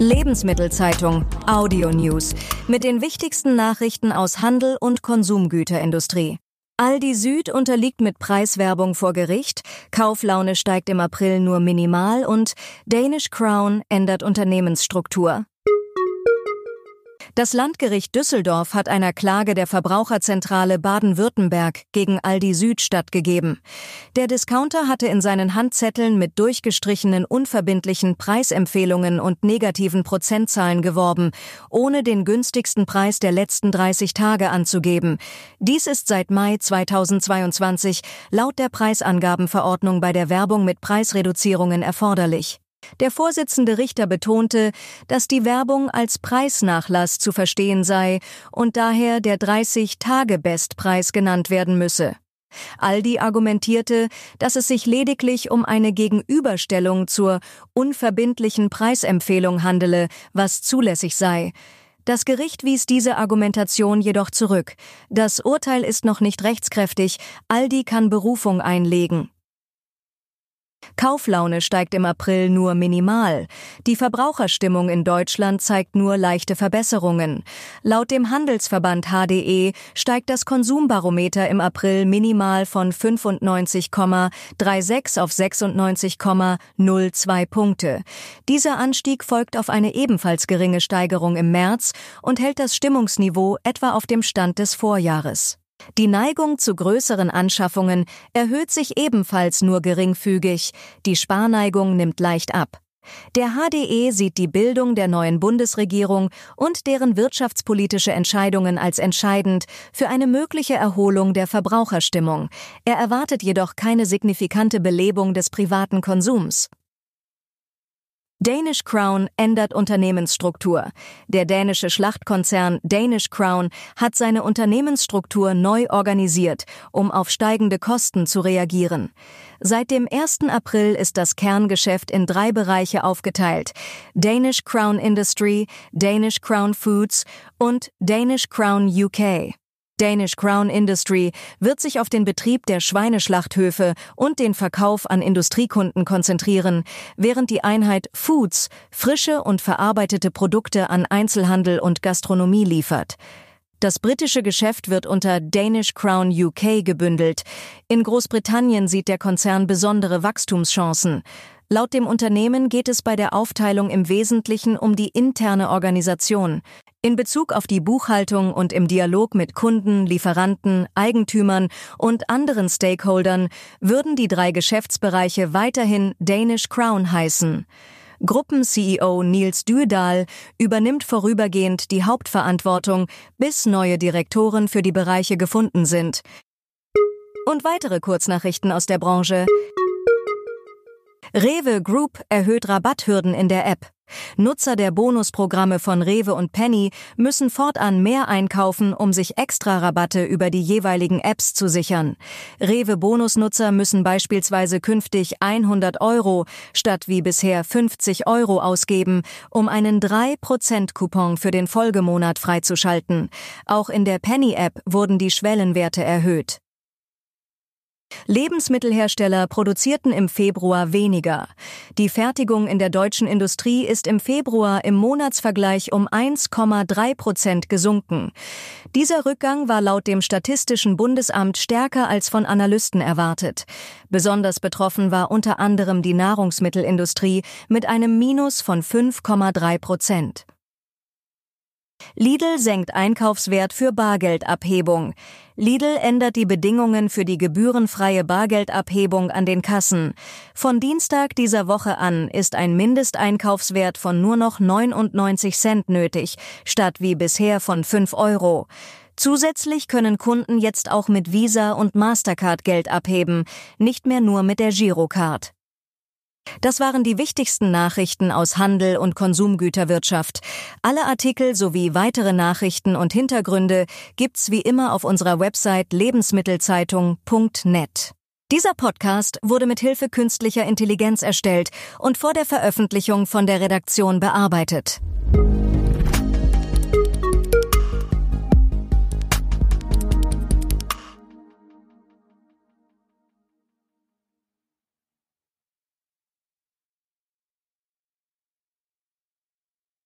Lebensmittelzeitung Audio News mit den wichtigsten Nachrichten aus Handel und Konsumgüterindustrie. Aldi Süd unterliegt mit Preiswerbung vor Gericht, Kauflaune steigt im April nur minimal und Danish Crown ändert Unternehmensstruktur. Das Landgericht Düsseldorf hat einer Klage der Verbraucherzentrale Baden-Württemberg gegen Aldi Süd stattgegeben. Der Discounter hatte in seinen Handzetteln mit durchgestrichenen unverbindlichen Preisempfehlungen und negativen Prozentzahlen geworben, ohne den günstigsten Preis der letzten 30 Tage anzugeben. Dies ist seit Mai 2022 laut der Preisangabenverordnung bei der Werbung mit Preisreduzierungen erforderlich. Der Vorsitzende Richter betonte, dass die Werbung als Preisnachlass zu verstehen sei und daher der 30-Tage-Bestpreis genannt werden müsse. Aldi argumentierte, dass es sich lediglich um eine Gegenüberstellung zur unverbindlichen Preisempfehlung handele, was zulässig sei. Das Gericht wies diese Argumentation jedoch zurück. Das Urteil ist noch nicht rechtskräftig, Aldi kann Berufung einlegen. Kauflaune steigt im April nur minimal. Die Verbraucherstimmung in Deutschland zeigt nur leichte Verbesserungen. Laut dem Handelsverband HDE steigt das Konsumbarometer im April minimal von 95,36 auf 96,02 Punkte. Dieser Anstieg folgt auf eine ebenfalls geringe Steigerung im März und hält das Stimmungsniveau etwa auf dem Stand des Vorjahres. Die Neigung zu größeren Anschaffungen erhöht sich ebenfalls nur geringfügig, die Sparneigung nimmt leicht ab. Der HDE sieht die Bildung der neuen Bundesregierung und deren wirtschaftspolitische Entscheidungen als entscheidend für eine mögliche Erholung der Verbraucherstimmung. Er erwartet jedoch keine signifikante Belebung des privaten Konsums. Danish Crown ändert Unternehmensstruktur. Der dänische Schlachtkonzern Danish Crown hat seine Unternehmensstruktur neu organisiert, um auf steigende Kosten zu reagieren. Seit dem 1. April ist das Kerngeschäft in 3 Bereiche aufgeteilt: Danish Crown Industry, Danish Crown Foods und Danish Crown UK. Danish Crown Industry wird sich auf den Betrieb der Schweineschlachthöfe und den Verkauf an Industriekunden konzentrieren, während die Einheit Foods frische und verarbeitete Produkte an Einzelhandel und Gastronomie liefert. Das britische Geschäft wird unter Danish Crown UK gebündelt. In Großbritannien sieht der Konzern besondere Wachstumschancen. Laut dem Unternehmen geht es bei der Aufteilung im Wesentlichen um die interne Organisation. In Bezug auf die Buchhaltung und im Dialog mit Kunden, Lieferanten, Eigentümern und anderen Stakeholdern würden die 3 Geschäftsbereiche weiterhin Danish Crown heißen. Gruppen-CEO Niels Dyrdahl übernimmt vorübergehend die Hauptverantwortung, bis neue Direktoren für die Bereiche gefunden sind. Und weitere Kurznachrichten aus der Branche. Rewe Group erhöht Rabatthürden in der App. Nutzer der Bonusprogramme von Rewe und Penny müssen fortan mehr einkaufen, um sich Extra-Rabatte über die jeweiligen Apps zu sichern. Rewe-Bonusnutzer müssen beispielsweise künftig 100 € statt wie bisher 50 € ausgeben, um einen 3%-Coupon für den Folgemonat freizuschalten. Auch in der Penny-App wurden die Schwellenwerte erhöht. Lebensmittelhersteller produzierten im Februar weniger. Die Fertigung in der deutschen Industrie ist im Februar im Monatsvergleich um 1,3% gesunken. Dieser Rückgang war laut dem Statistischen Bundesamt stärker als von Analysten erwartet. Besonders betroffen war unter anderem die Nahrungsmittelindustrie mit einem Minus von 5,3%. Lidl senkt Einkaufswert für Bargeldabhebung. Lidl ändert die Bedingungen für die gebührenfreie Bargeldabhebung an den Kassen. Von Dienstag dieser Woche an ist ein Mindesteinkaufswert von nur noch 99 Cent nötig, statt wie bisher von 5 €. Zusätzlich können Kunden jetzt auch mit Visa und Mastercard Geld abheben, nicht mehr nur mit der Girocard. Das waren die wichtigsten Nachrichten aus Handel und Konsumgüterwirtschaft. Alle Artikel sowie weitere Nachrichten und Hintergründe gibt's wie immer auf unserer Website lebensmittelzeitung.net. Dieser Podcast wurde mit Hilfe künstlicher Intelligenz erstellt und vor der Veröffentlichung von der Redaktion bearbeitet.